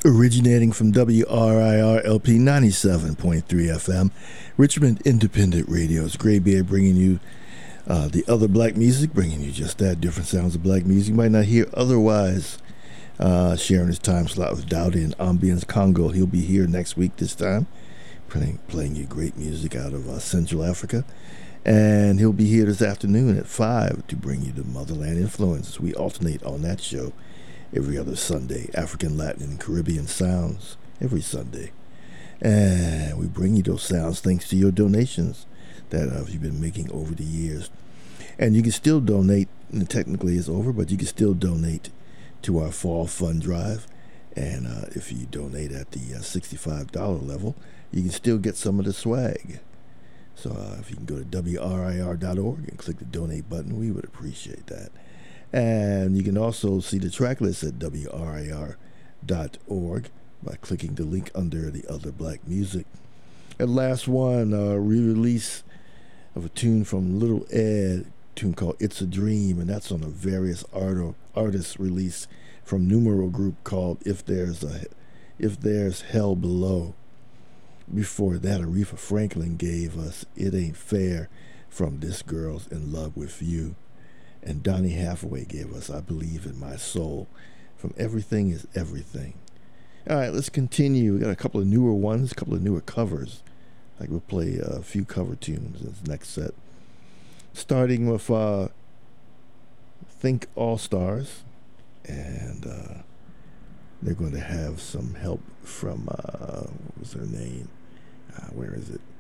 Originating from WRIR LP 97.3 FM, Richmond Independent Radio's Graybeard bringing you the other black music, bringing you just that, different sounds of black music you might not hear otherwise. Sharing his time slot with Dowdy and Ambience Congo. He'll be here next week this time, playing you great music out of Central Africa. And he'll be here this afternoon at 5 to bring you the Motherland Influence. We alternate on that show every other Sunday, African, Latin, and Caribbean sounds every Sunday. And we bring you those sounds thanks to your donations that you've been making over the years. And you can still donate, and technically it's over, but you can still donate to our Fall Fund Drive. And if you donate at the $65 level, you can still get some of the swag. So if you can go to WRIR.org and click the donate button, we would appreciate that. And you can also see the track list at WRIR.org by clicking the link under the other black music. And last one, re-release of a tune from Little Ed, a tune called It's a Dream, and that's on a various artist release from Numero Group called If There's Hell Below. Before that, Aretha Franklin gave us It Ain't Fair from This Girl's in Love with You. And Donny Hathaway gave us I Believe in My Soul from Everything is Everything. All right, let's continue. We got a couple of newer ones, a couple of newer covers. Like we'll play a few cover tunes in this next set. Starting with Think All Stars. And they're going to have some help from, what was her name? Where is it?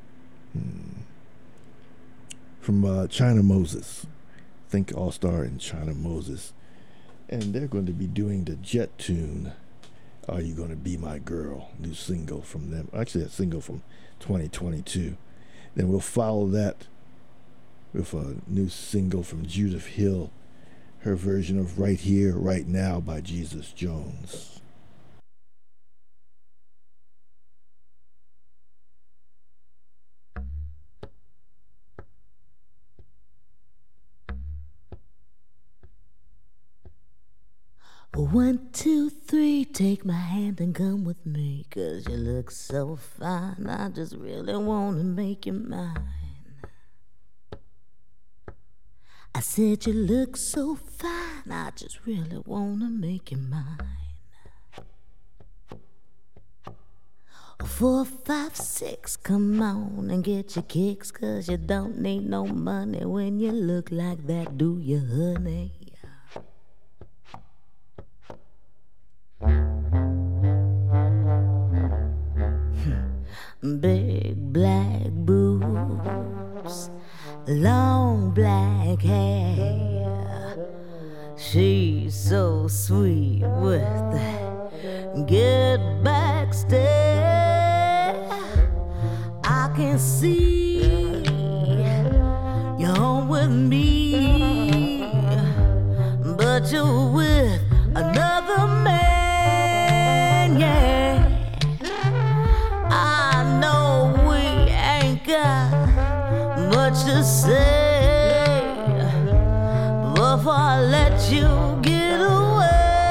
From China Moses. Think All-Star and China Moses. And they're going to be doing the Jet tune, Are You Gonna Be My Girl? New single from them. Actually, a single from 2022. Then we'll follow that with a new single from Judith Hill, her version of Right Here, Right Now by Jesus Jones. One, two, three, take my hand and come with me, 'cause you look so fine, I just really wanna make you mine. I said you look so fine, I just really wanna make you mine. 4, 5, 6, come on and get your kicks, 'cause you don't need no money when you look like that, do you, honey? Big black boobs, long black hair. She's so sweet with that get back stare. I can see you're home with me, but you're with another man, yeah. I know we ain't got much to say, but before I let you get away,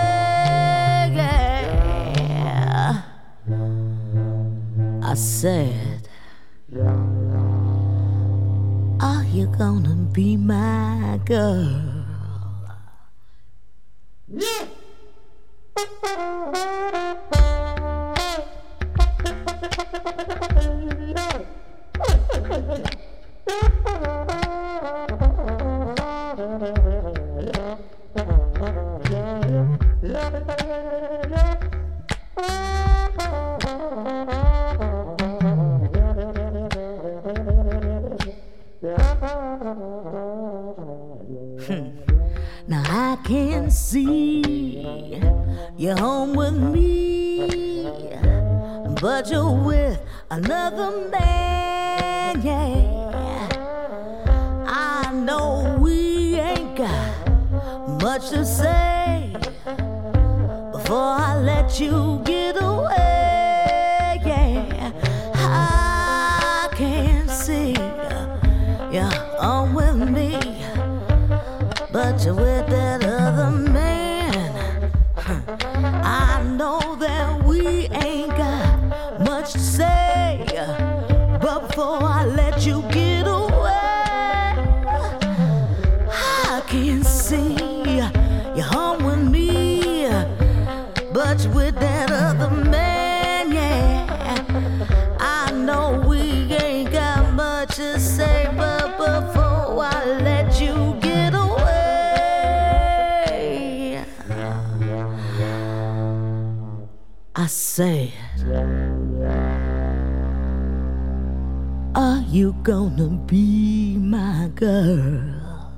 yeah, I said, are you gonna be my girl? Yeah. Now I can see you're home with me, but you're with another man, yeah. I know we ain't got much to say before I let you get away, yeah. I can see you're home with me, but you're with that other man. I know that we but with that other man, yeah. I know we ain't got much to say, but before I let you get away, I said, are you gonna be my girl?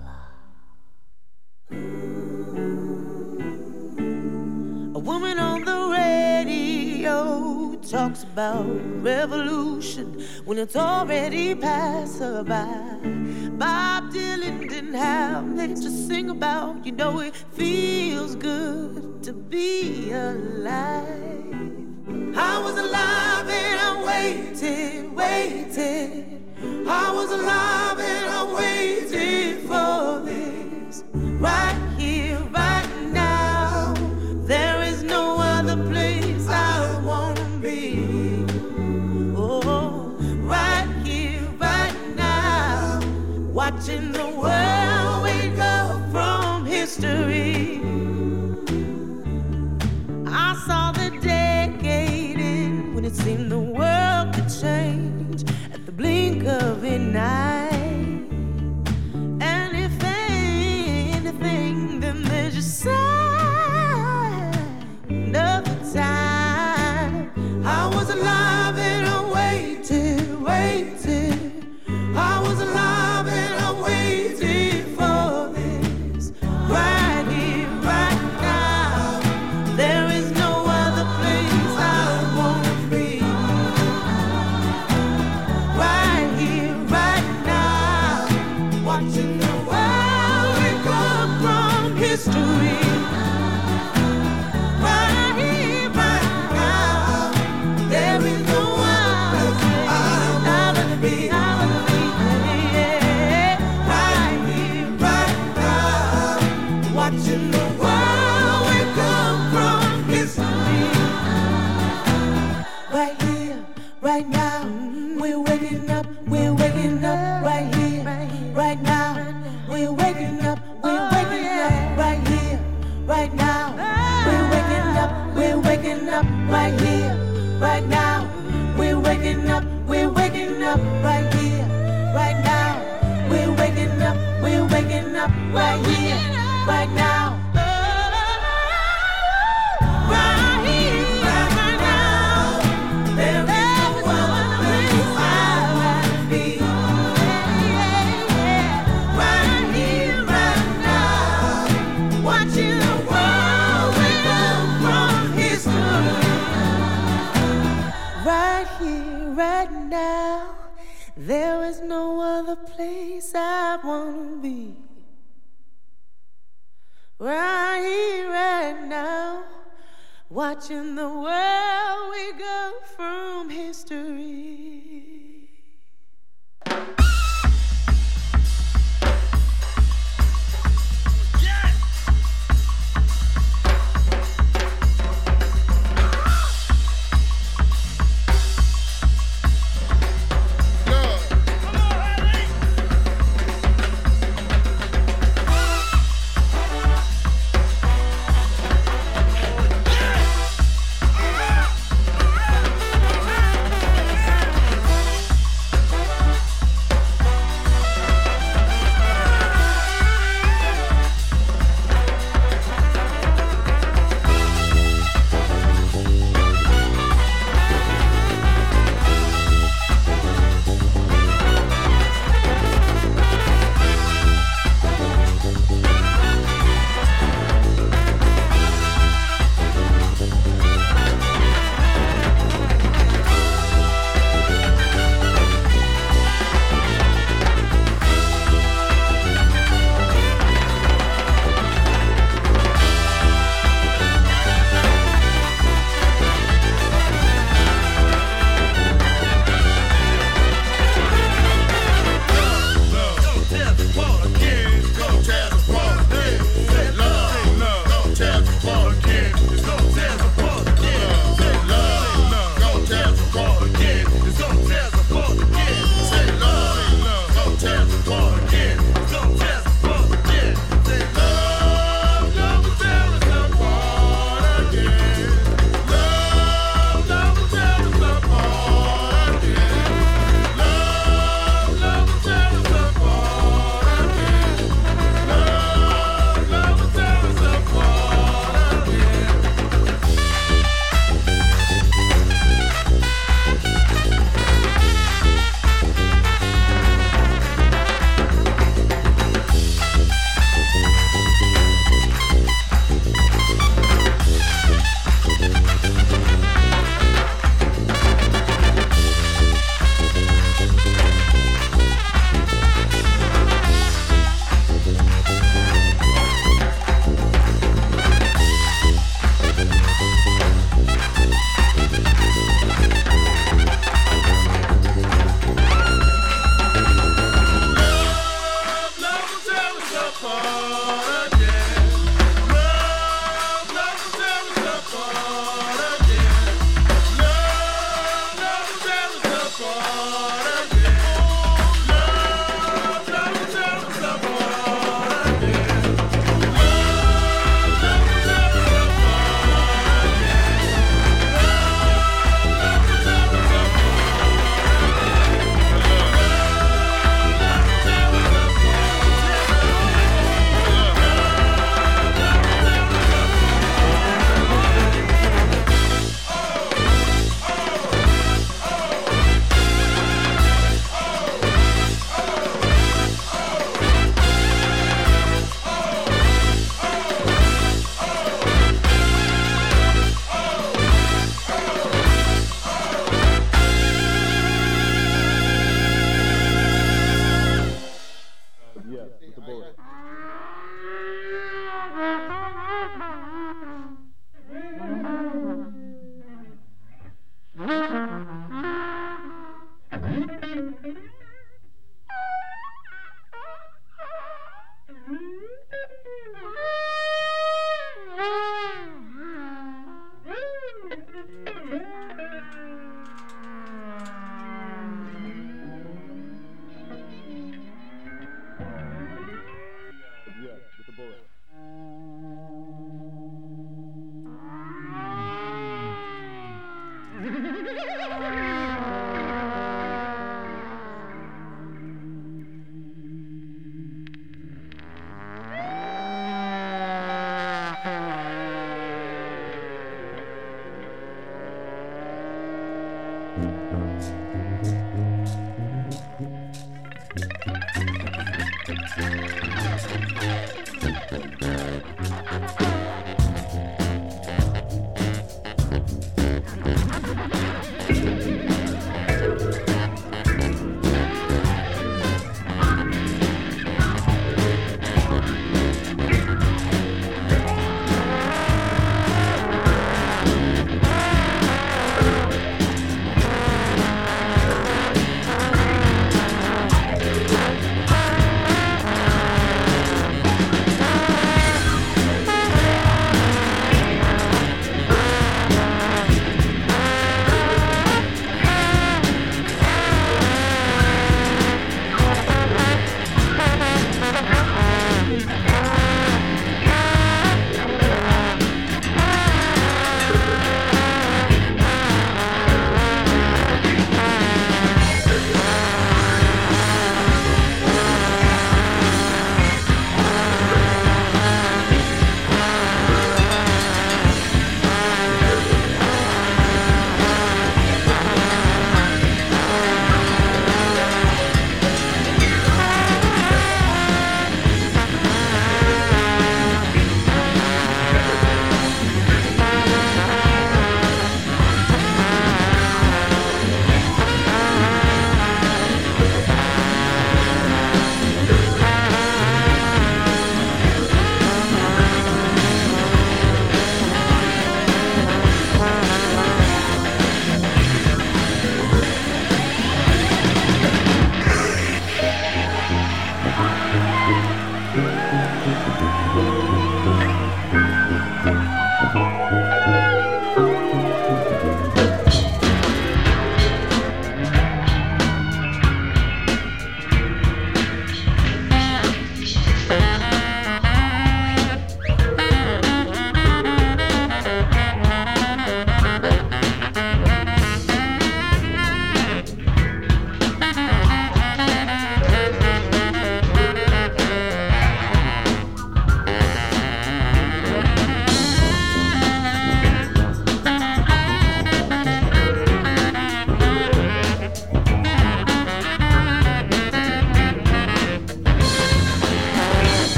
A woman on the radio talks about revolution when it's already passed her by. Bob Dylan didn't have much to sing about. You know it feels good to be alive. I was alive and I waited. I was alive and I waited for this. Right here, right now. There is no other place I wanna be. Oh, right here, right now. Watching the world wake up from history. I saw the decade end when it seemed the world could change at the blink of an eye. And if anything, then there's just sign of the time. I was alive and I waited. I was alive and I waited for this. Right here, right now. There is no other place I wanna be. Right here, right now. Watching the world wake up from history. Right here, right now. There is no other place I wanna be. Right here, right now. Watching the world wake up from history. Right here, right now. We're waking up right here, right now. We're waking up right here, right now. We're waking up right here, right now. We're waking up right here, right now. We're waking up right here, right now. Right here, right now. There is no other place I wanna be. Right here, right now. Watching the world wake up from history. Right here, right now. There is no other place I wanna be. Right here, right now. Watching the world wake up from history.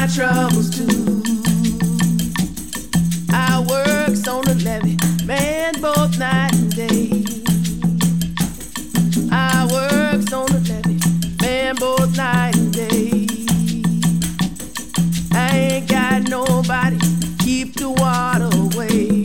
troubles too. I works on the levee, man, both night and day. I works on the levee, man, both night and day. I ain't got nobody keep the water away.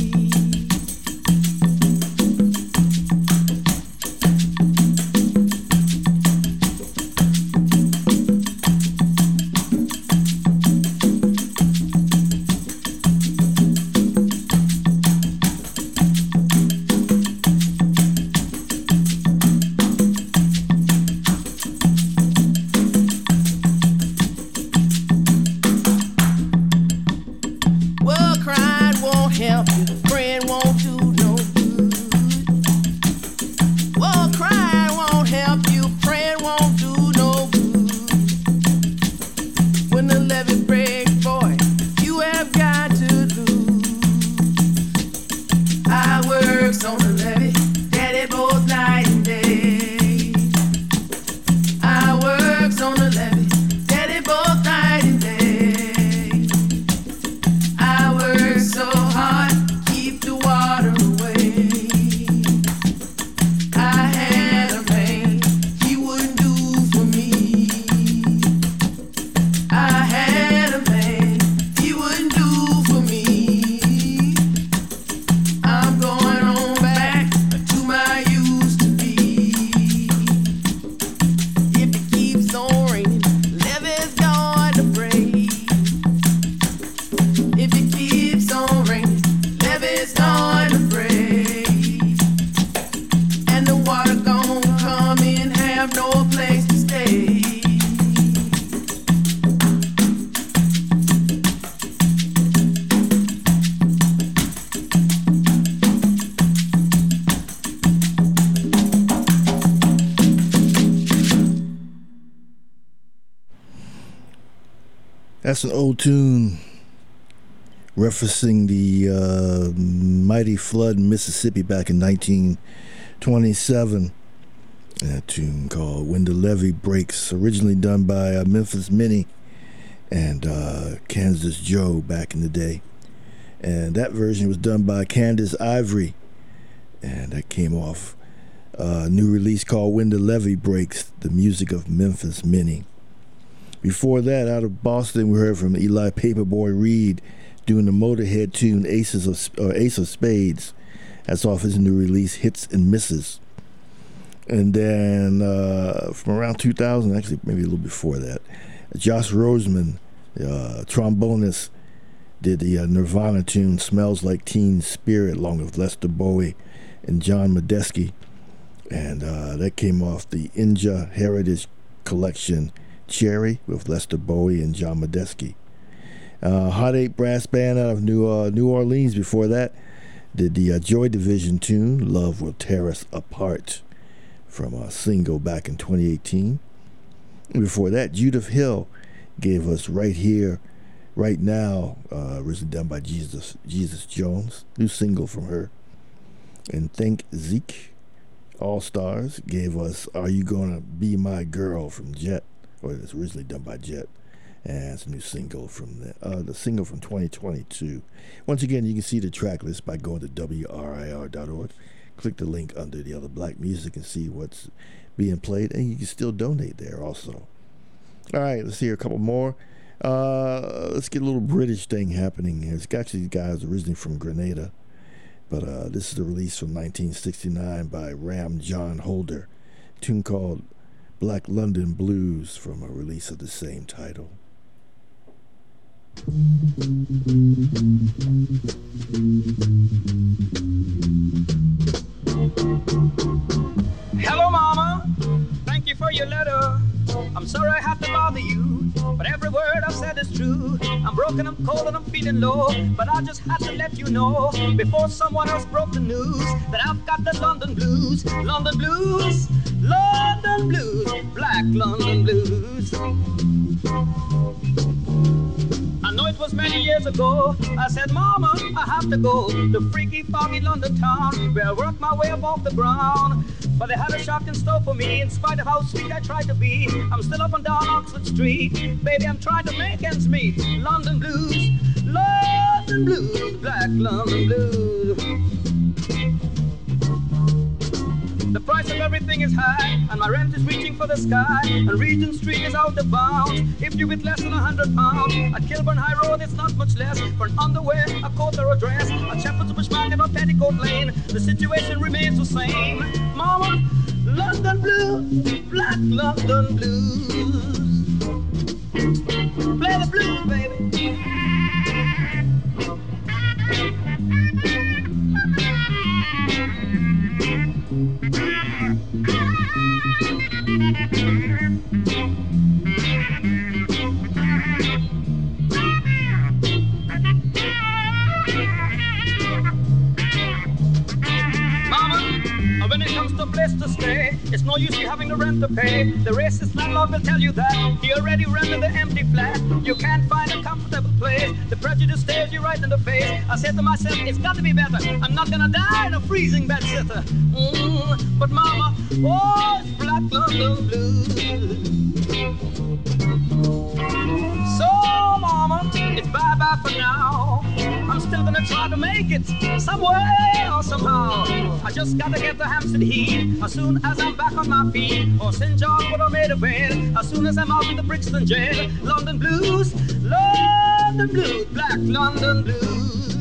That's an old tune referencing the mighty flood in Mississippi back in 1927. That tune called When the Levee Breaks, originally done by Memphis Minnie and Kansas Joe back in the day. And that version was done by Candace Ivory. And that came off a new release called When the Levee Breaks, the music of Memphis Minnie. Before that, out of Boston, we heard from Eli Paperboy Reed doing the Motorhead tune Ace of Spades. That's off his new release, Hits and Misses. And then from around 2000, actually maybe a little before that, Josh Roseman, trombonist, did the Nirvana tune Smells Like Teen Spirit along with Lester Bowie and John Medeski. And that came off the Inja Heritage Collection Cherry with Lester Bowie and John Medeski. Hot 8 Brass Band out of New Orleans before that did the Joy Division tune Love Will Tear Us Apart from a single back in 2018. And before that, Judith Hill gave us Right Here, Right Now, originally done by Jesus Jones, new single from her. And Think Zeke All Stars gave us Are You Gonna Be My Girl from Jet, or it's originally done by Jet, and it's a new single from the single from 2022. Once again, you can see the track list by going to WRIR.org. Click the link under the other black music and see what's being played, and you can still donate there also. All right, let's hear a couple more. Let's get a little British thing happening here. It's actually these guys originally from Grenada, but this is the release from 1969 by Ram John Holder, a tune called Black London Blues from a release of the same title. Hello, Mama. Thank you for your letter. I'm sorry I have to bother you, but every word I've said is true. I'm broken, I'm cold, and I'm feeling low, but I just had to let you know before someone else broke the news that I've got the London blues, London blues, London blues, black London blues. I know it was many years ago. I said, Mama, I have to go to freaky, foggy London town where I work my way up off the ground. but they had a shock in store for me. In spite of how sweet I tried to be, I'm still up and down Oxford Street. Baby, I'm trying to make ends meet. London blues, London blues, black London blues. The price of everything is high, and my rent is reaching for the sky, and Regent Street is out of bounds. If you with less than £100, at Kilburn High Road it's not much less. For an underwear, a coat or a dress, at Shepherd's Bush Market or Petticoat Lane, the situation remains the same. Mama, London blues, black London blues. Play the blues, baby. When it comes to a place to stay, it's no use you having the rent to pay. The racist landlord will tell you that he already rented the empty flat. You can't find a comfortable place. The prejudice stares you right in the face. I said to myself, it's got to be better. I'm not gonna die in a freezing bed sitter. But mama, oh, it's black London blues. So mama, it's bye-bye for now. I'm still gonna try to make it somewhere or somehow. I just gotta get to Hampstead Heath as soon as I'm back on my feet. Or St. John would have made a bed as soon as I'm out of the Brixton jail. London blues, London blues, black London blues.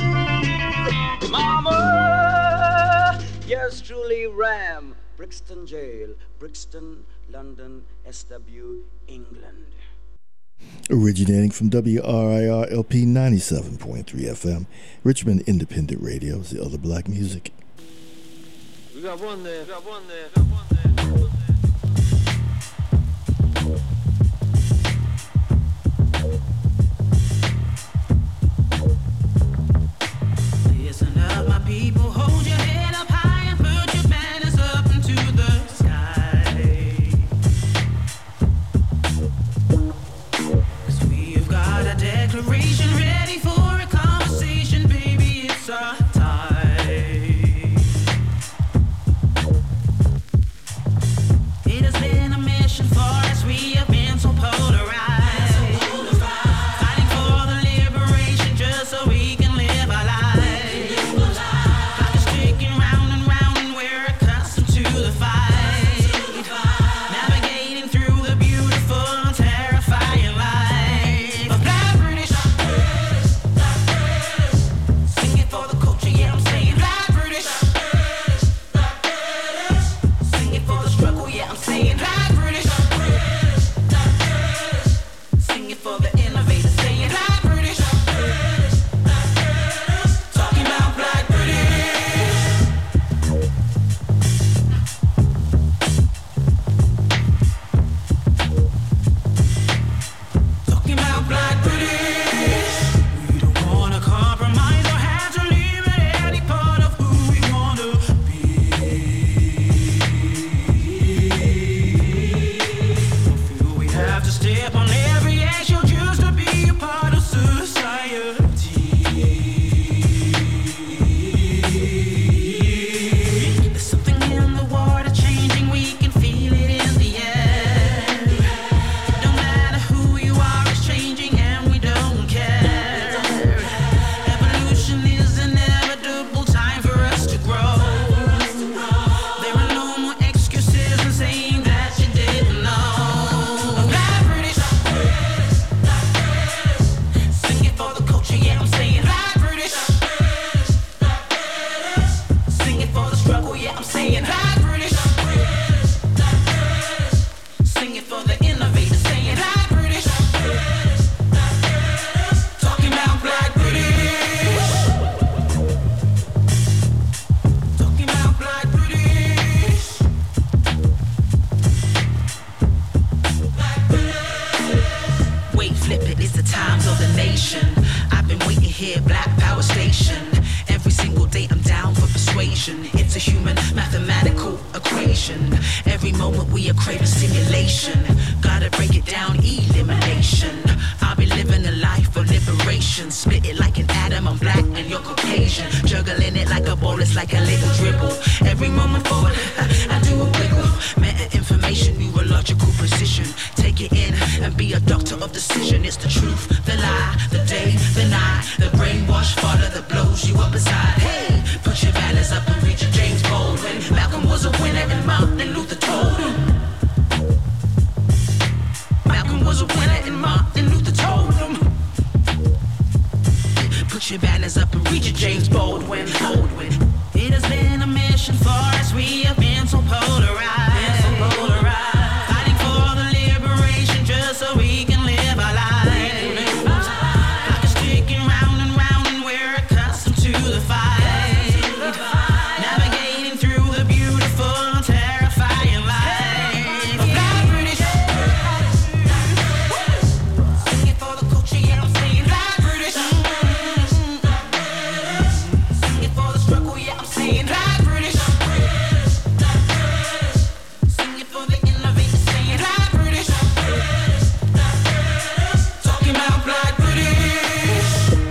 Mama, yes, truly Ram, Brixton jail, Brixton, London, SW, England. Originating from WRIR LP 97.3 FM, Richmond Independent Radio is the other black music. We got one there. Listen up, my people, hold your head up high and put your banners up into the sky. 'Cause we've got a declaration ready for a conversation, baby, it's our time. It has been a mission for us, we have been so polarized. Fighting for the liberation just so we can live our lives. Clock is ticking round and round and we're accustomed to the fight. Navigating through the beautiful and terrifying life of black British. Sing it for the culture, yeah, I'm saying black British. Sing it for the struggle, yeah, I'm saying black British. Sing it for the innovators, saying black British. Talking about black British. Talking about black British. We don't wanna compromise or have to limit any part of who we wanna be. Don't feel we have to step on every issue just to be a part of society. There's something in the water changing, we can feel it in the air. No matter who you are, it's changing and we don't care. Evolution is inevitable, time for us to grow. There are no more excuses in saying that you didn't know. Black British. Sing it for the culture, yeah, I'm saying black British. Sing it for the struggle, yeah, I'm saying black British. Sing it for the innovators, saying black British. Talking about black British. Talking about black British. Wait, flip it, it's the times of the nation. I've been waiting here, Black Power Station. Every single day I'm down for persuasion. It's a human mathematical equation. Every moment we are craving stimulation. Gotta break it down, elimination. I'll be living a life of liberation. liberation. Split it like an atom, I'm black and you're Caucasian. Juggling it like a ball, it's like a little dribble. Every moment forward, I do a wiggle. Meta information, neurological precision. Take it in and be a doctor of decision. It's the truth, the lie, the day, the night. The brainwash father that blows you up inside. Hey, put your balance up and read your James Baldwin. Malcolm was a winner and Martin Luther told him. Malcolm was a winner and Martin Luther told him. Put your banners up and read your James Baldwin. It has been a mission for us. We have been so polarized. Fighting for the liberation just so we can live our lives. Like a sticking round and round and we're accustomed to the fight. Navigating through the beautiful and terrifying life. Black British. Sing it for the culture, yeah, I'm saying Black British. Sing it for the struggle, yeah, I'm saying Black British. Sing it for the innovators, saying Black British. Talking about Black British.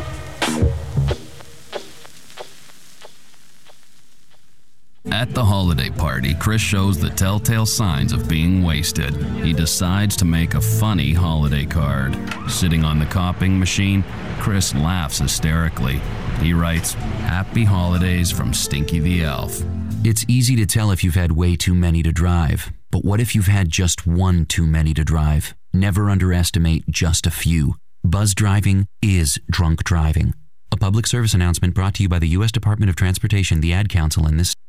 At the holiday party, Chris shows the telltale signs of being wasted. He decides to make a funny holiday card. Sitting on the copying machine, Chris laughs hysterically. He writes, "Happy Holidays from Stinky the Elf." It's easy to tell if you've had way too many to drive. But what if you've had just one too many to drive? Never underestimate just a few. Buzz driving is drunk driving. A public service announcement brought to you by the U.S. Department of Transportation, the Ad Council, and this.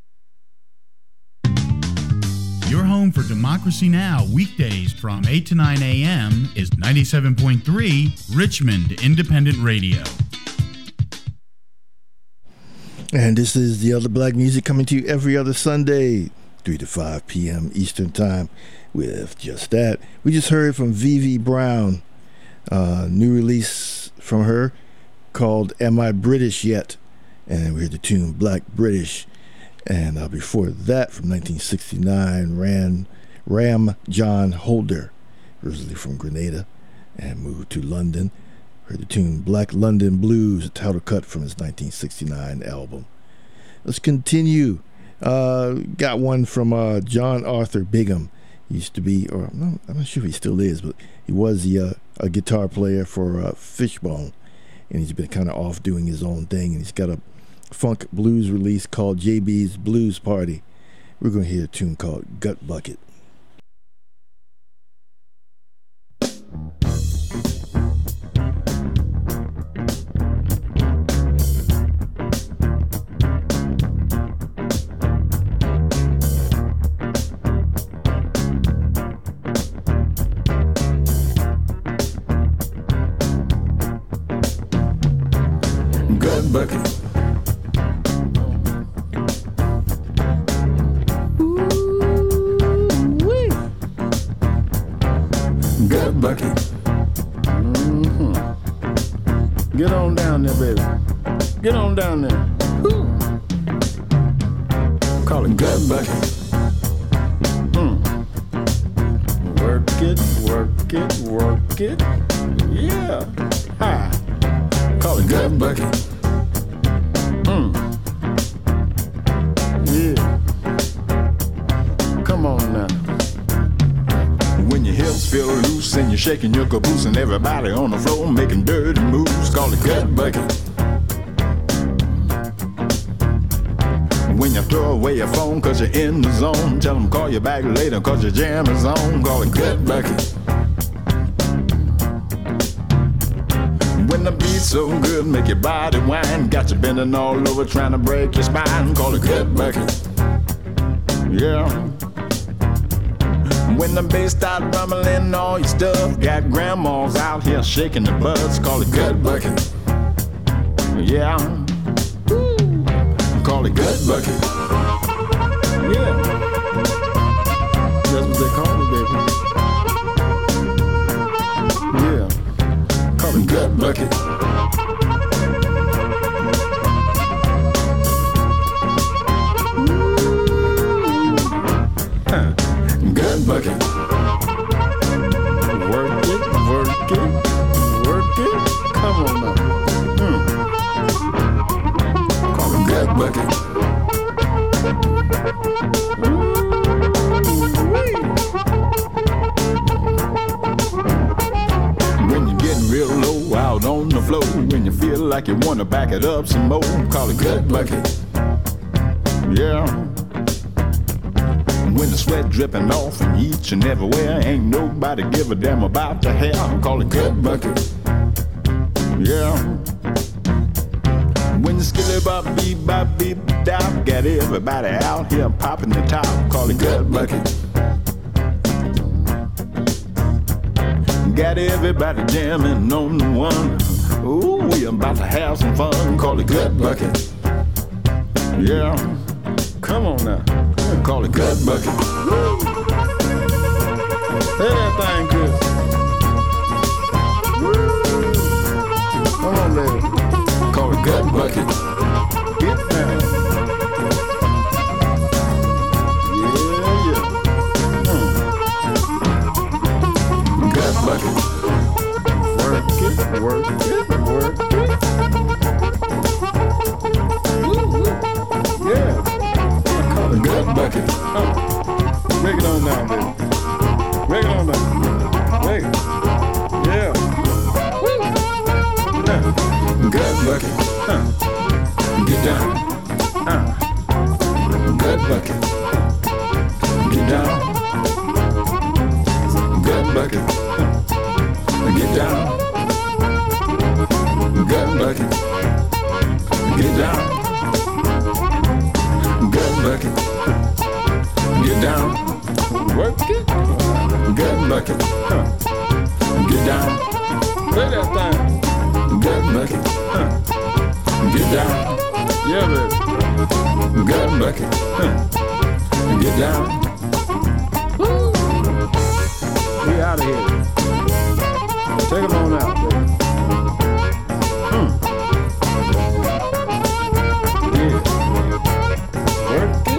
Your home for Democracy Now! Weekdays from 8 to 9 a.m. is 97.3 Richmond Independent Radio. And this is the Other Black Music coming to you every other Sunday, 3 to 5 p.m. Eastern Time with just that. We just heard from Vivi Brown, new release from her called Am I British Yet? And we heard the tune Black British. And before that, from 1969, Ram John Holder, originally from Grenada, and moved to London. Heard the tune Black London Blues, a title cut from his 1969 album. Let's continue. Got one from John Arthur Bigham. He used to be, or I'm not sure if he still is, but he was a guitar player for Fishbone. And he's been kind of off doing his own thing. And he's got a funk blues release called JB's Blues Party. We're going to hear a tune called Gut Bucket. Gut bucket. Gut bucket. Mm-hmm. Get on down there, baby. Get on down there. Woo. Call it gut bucket. Work it, work it, work it. Yeah. Hi. Call it gut bucket. Yeah. Come on now. When your hips feel loose and you're shaking your caboose and everybody on the floor making dirty moves, call it gut bucket. When you throw away your phone cause you're in the zone, tell them call you back later cause your jam is on, call it gut bucket. When the beat's so good, make your body whine, got you bending all over trying to break your spine, call it gut bucket. Yeah. When the bass start rumbling all your stuff, got grandmas out here shaking the butts, call it gut bucket. Yeah. Call it gut bucket. Yeah. That's what they call it, baby. Yeah. Call it gut bucket. Gut bucket. Work it, work it, work it. Come on like you wanna back it up some more. Call it gut bucket. Yeah. When the sweat dripping off from each and everywhere, ain't nobody give a damn about the hair. Call it gut bucket. Yeah. When the skilly bop beep dop, got everybody out here popping the top. Call it gut bucket. Got everybody jamming on the one. Ooh, we about to have some fun. Call it gut bucket. Yeah. Come on now. Call it gut bucket. Woo. Hey, that thing, Chris. Woo. Come on, baby. Call it gut bucket. Get down. Yeah. Gut bucket. Work it. Yeah. Gut bucket. Break it on down, baby. Break it on down. Break it. Yeah. Gut bucket. Get down. Gut bucket. Get down. Gut bucket. Get down. Gut bucket. Get down. Gut bucket. Get down. Work it. Gut bucket. Get down. Play that thing. Gut bucket. Get down. Yeah, baby. Gut bucket. Get down. Woo. We out of here. Take them on out, baby. Yeah. Work it.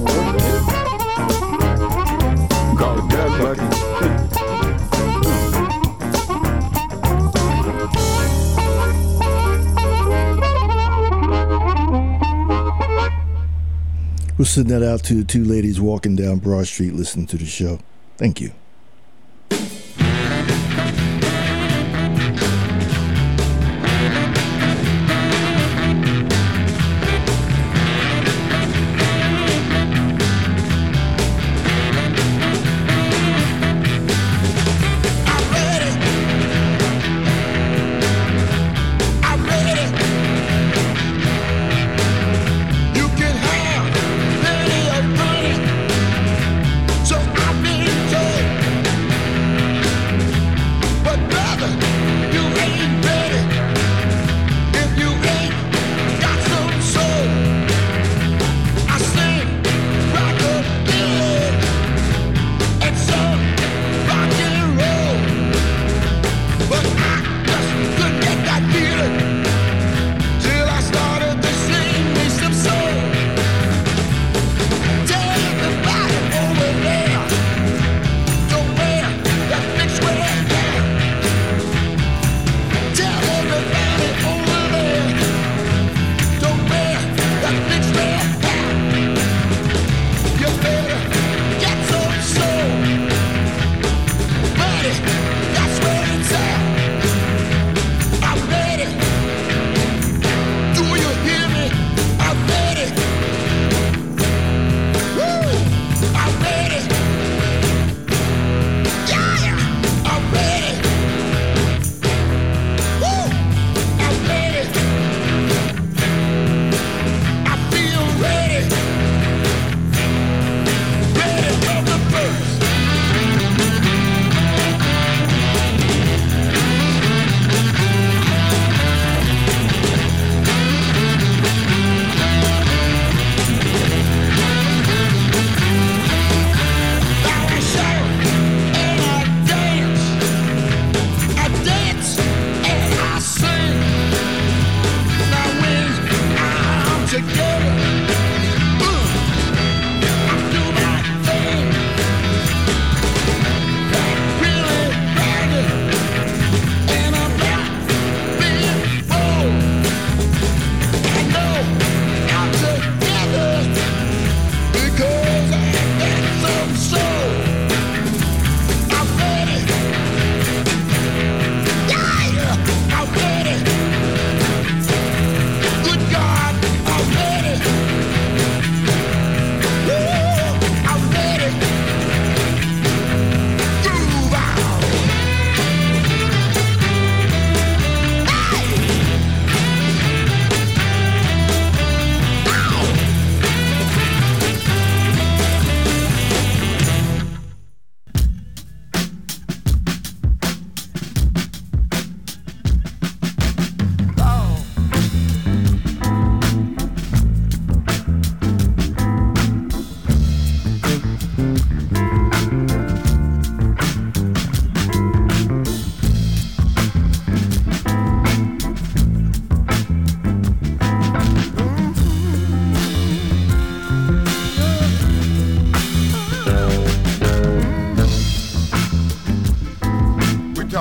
Call it gut bucket. We'll send that out to the two ladies walking down Broad Street listening to the show. Thank you. So I've been told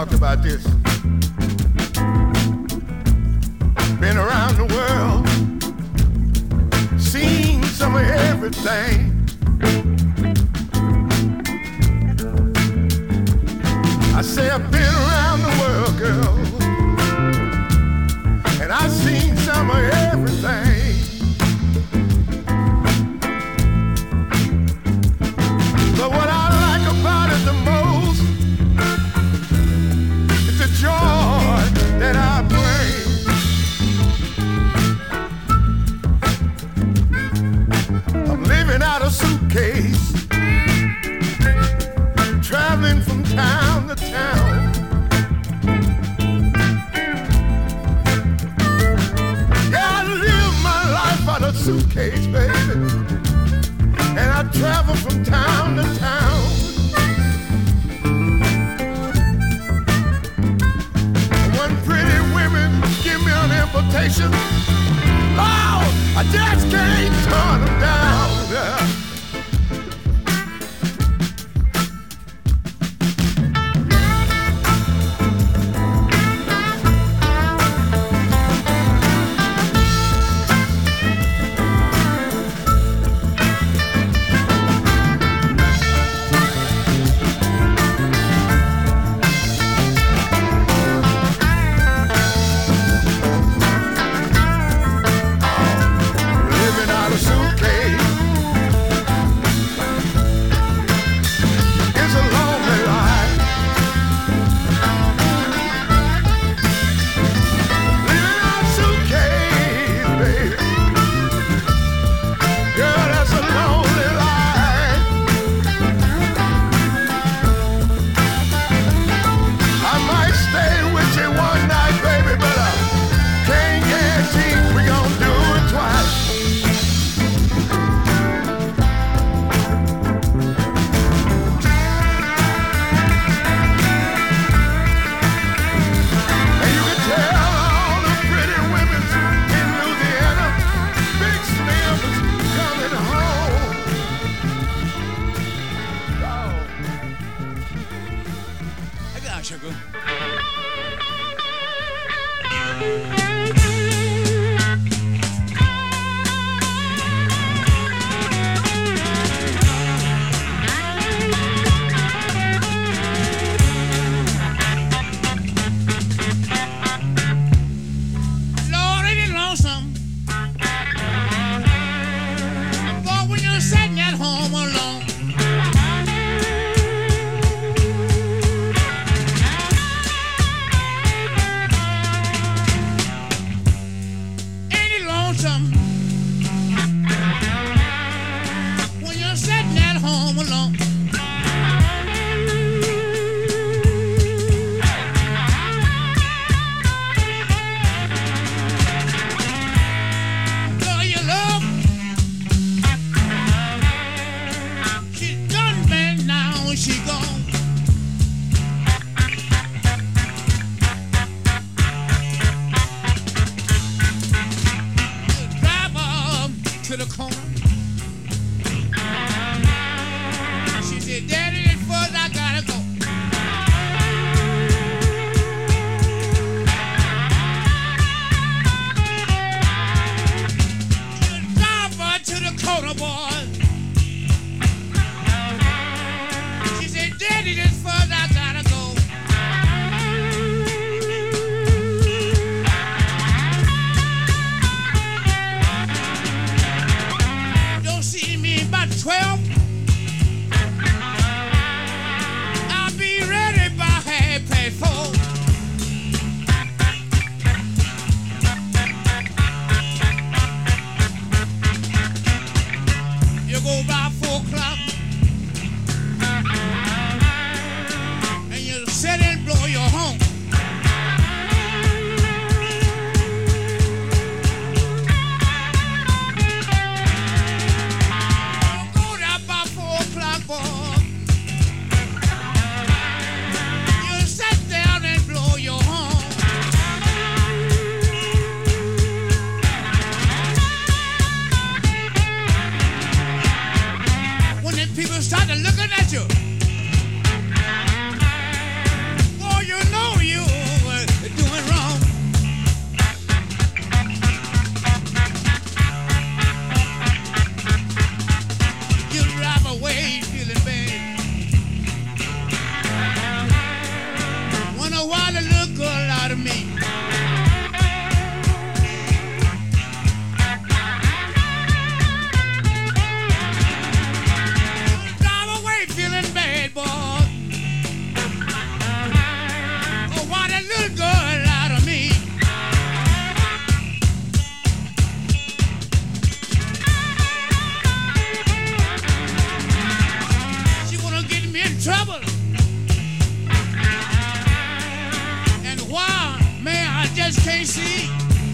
talk about this. Been around the world, seen some of everything. I say I've been around the world, girl, and I've seen some of everything. But what I like about it the most is the joy that I bring. I'm living out a suitcase, traveling from town to town. Yeah, I live my life out of suitcase, baby, and I travel from town to town. When pretty women give me an invitation, oh, I just can't turn them down. People start looking at you. Oh, you know trouble. And why, man, I just can't see.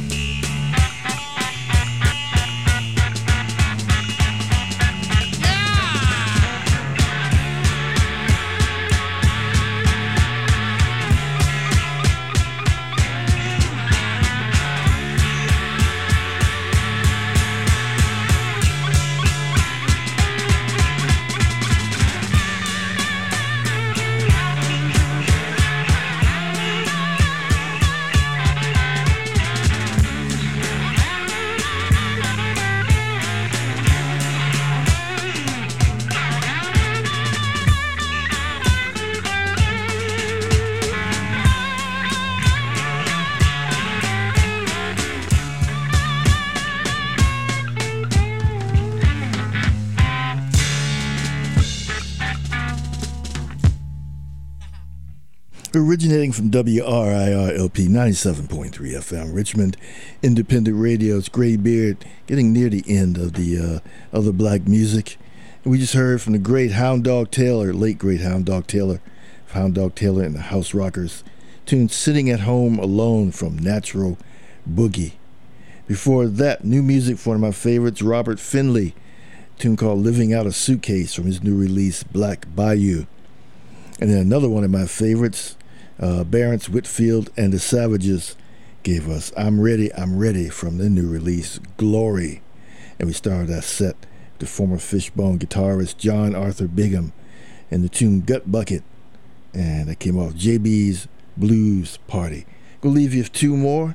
Originating from WRIR LP 97.3 FM, Richmond Independent Radio's Graybeard, getting near the end of the other black music. And we just heard from the great Hound Dog Taylor, late great Hound Dog Taylor and the House Rockers, tune Sitting at Home Alone from Natural Boogie. Before that, new music for one of my favorites, Robert Finley, tune called Living Out a Suitcase from his new release, Black Bayou. And then another one of my favorites, Barrence Whitfield and the Savages gave us I'm Ready from their new release, Glory. And we started that set with the former Fishbone guitarist John Arthur Bigham and the tune Gut Bucket. And that came off JB's Blues Party. Gonna leave you with two more.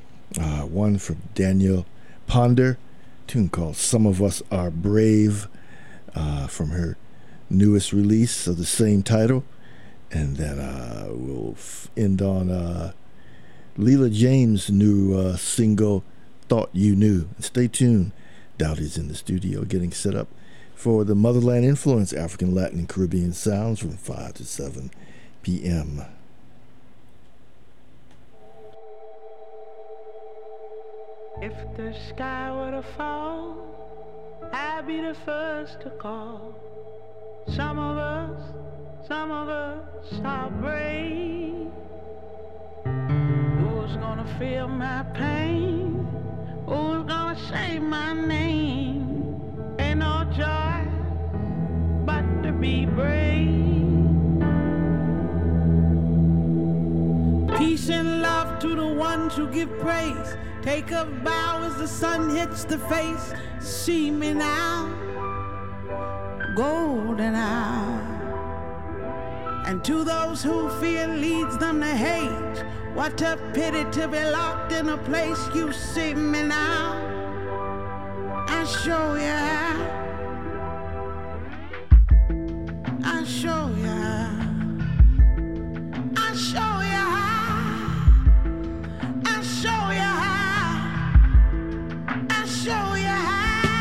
One from Danielle Ponder, tune called Some of Us Are Brave, from her newest release of the same title. And then we'll end on Leela James' new single, Thought You Knew. And stay tuned. Dowdy's in the studio getting set up for the Motherland Influence African, Latin, and Caribbean sounds from 5 to 7 p.m. If the sky were to fall, I'd be the first to call. Some of us are brave. Who's gonna feel my pain? Who's gonna say my name? Ain't no joy but to be brave. Peace and love to the ones who give praise. Take a bow as the sun hits the face. See me now, golden hour. And to those who fear leads them to hate, what a pity to be locked in a place. You see me now, I show you how, I show you how, I show you how, I show you how, I show you how.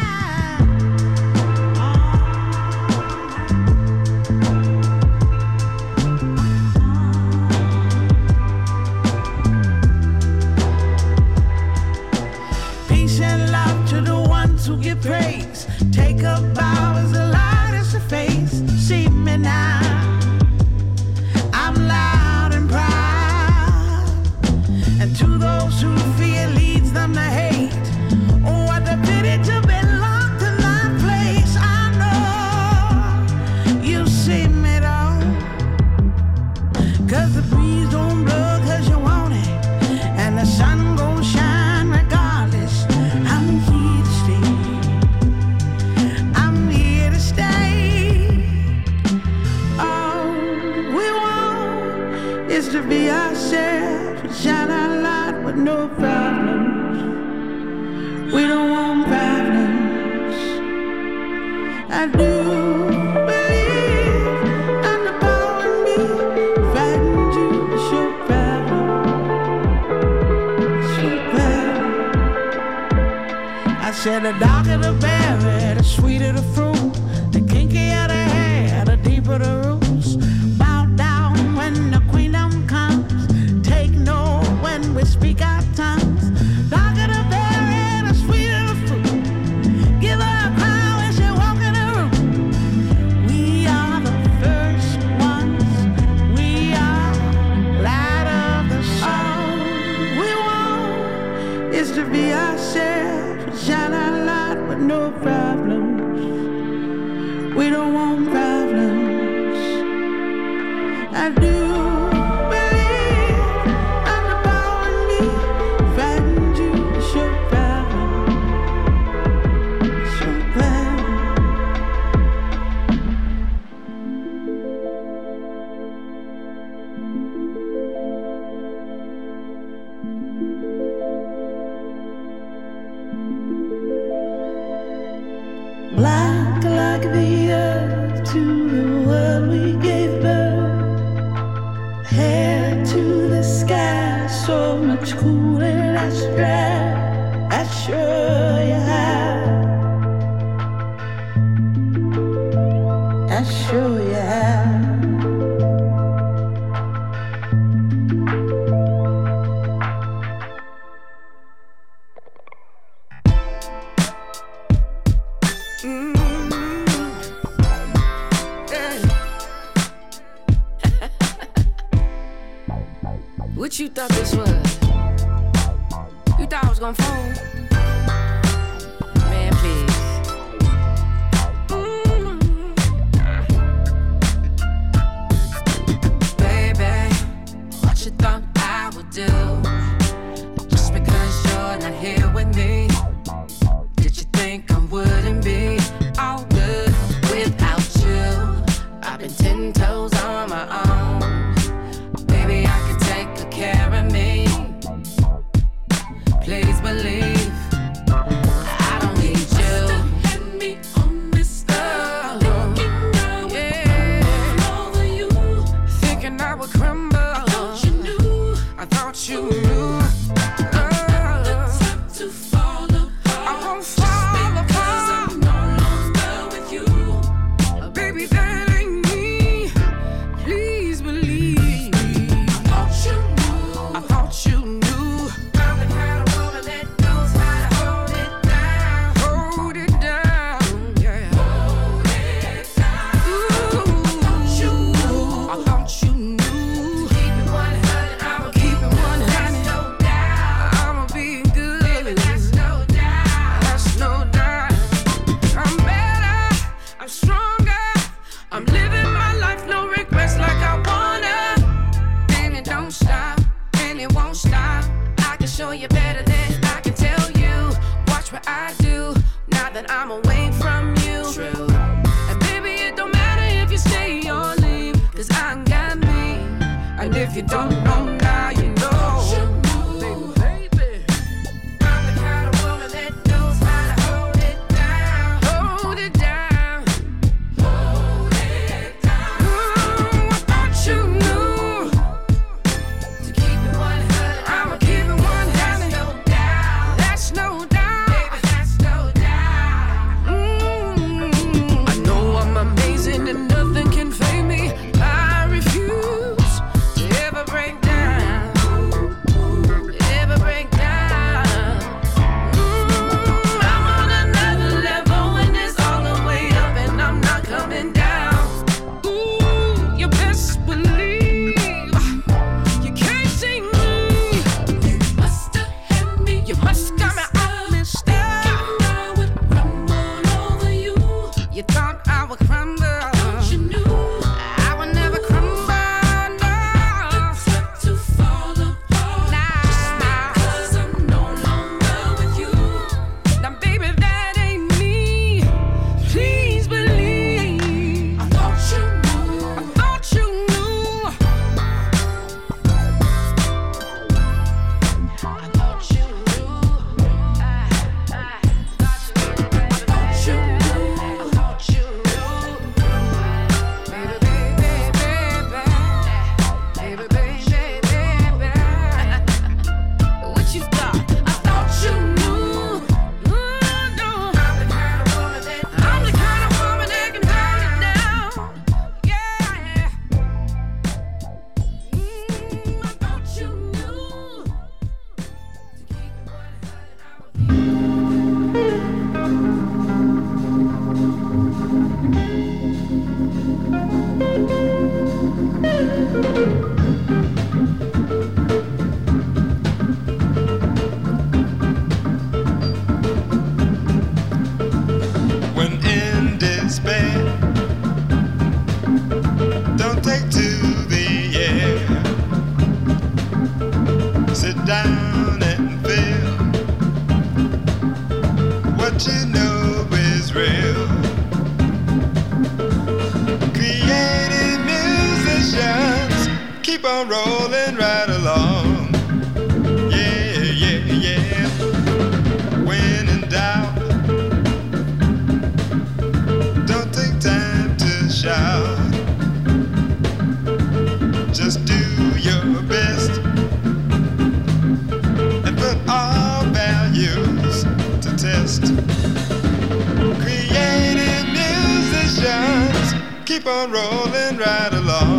Who give praise, take a bow as the light is the face. See me now, I'm loud and proud. And to those who fear leads them to hate, oh what a pity to be locked in that place. I know you see me though, 'cause the breeze don't blow 'cause you want it, and the sun gon' shine regardless. I'm here to stay. To be ourselves and shine our light with no problems. We don't want problems. I do believe in the power in me, fighting to show problems. Show problems. I said the darker the berry, the sweeter the fruit, the kinkier the hair, the deeper the roots. Bow down when the queendom comes, take note when we speak our tongues. Darker the berry, the sweeter the fruit. Give her a crown when she walk in the room. We are the first world we gave birth. Hair to the sky, so much cooler, that's right. I sure you have. I sure you have. What you thought this was? You thought I was gonna phone? Man, please. Baby, what you thought I would do? Just because you're not here with me, did you think I wouldn't be all good without you? I've been 10 toes on my own. Baby, I can take good care of me. Please believe I don't need you. Had me on this stuff, thinking I would crumble over you, thinking I would crumble. I thought you knew. I thought you knew. The time to fall apart. I won't fall apart because I'm no longer with you. Baby, that ain't me. Please believe. I thought you knew. I thought you knew. I'm the kind of woman that knows how to hold it down. Hold it down, yeah. Hold it down. Ooh, I thought you knew. Keep it 100, I'ma keep it 100. No doubt, I'ma be good. Baby, that's no doubt. That's no doubt. I'm better, I'm stronger. I'm living my life, no regrets like I wanna. And it don't stop, and it won't stop. I can show you better than I can tell you. Watch what I do now that I'm away from you. True. And baby, it don't matter if you stay or leave, 'cause I got me. And if you don't know now, you know. Baby, I'm the kind of woman that knows how to hold it down. Hold it down. Hold it down. Ooh, I thought you knew. To keep it 100, I'ma keep it 100. No doubt. That's no doubt. Baby, that's no doubt. I know I'm amazing and nothing can fade me. I refuse to ever break down. Ever break down. I'm on another level and it's all the way up and I'm not coming down. Ooh, you best believe you can't see me. You must have had me. You must got me all messed up. I would crumble over you. You thought I would crumble. Don't you knew I would never crumble? No. It's to fall apart. Just because I'm no longer with you. Now, baby, that ain't me. Please believe. I thought you knew. I thought you knew. I thought you knew. I thought you knew. I thought you knew. Baby, baby, baby. Baby, baby, baby. What you thought? I thought you knew. No. I'm the kind of woman that can hold it down. Yeah. I thought you knew. When in despair, don't take to the air. Sit down and feel what you know is real. Creative musicians keep on rolling right along. Yeah, yeah, yeah. When in doubt, don't take time to shout. keep on rolling right along.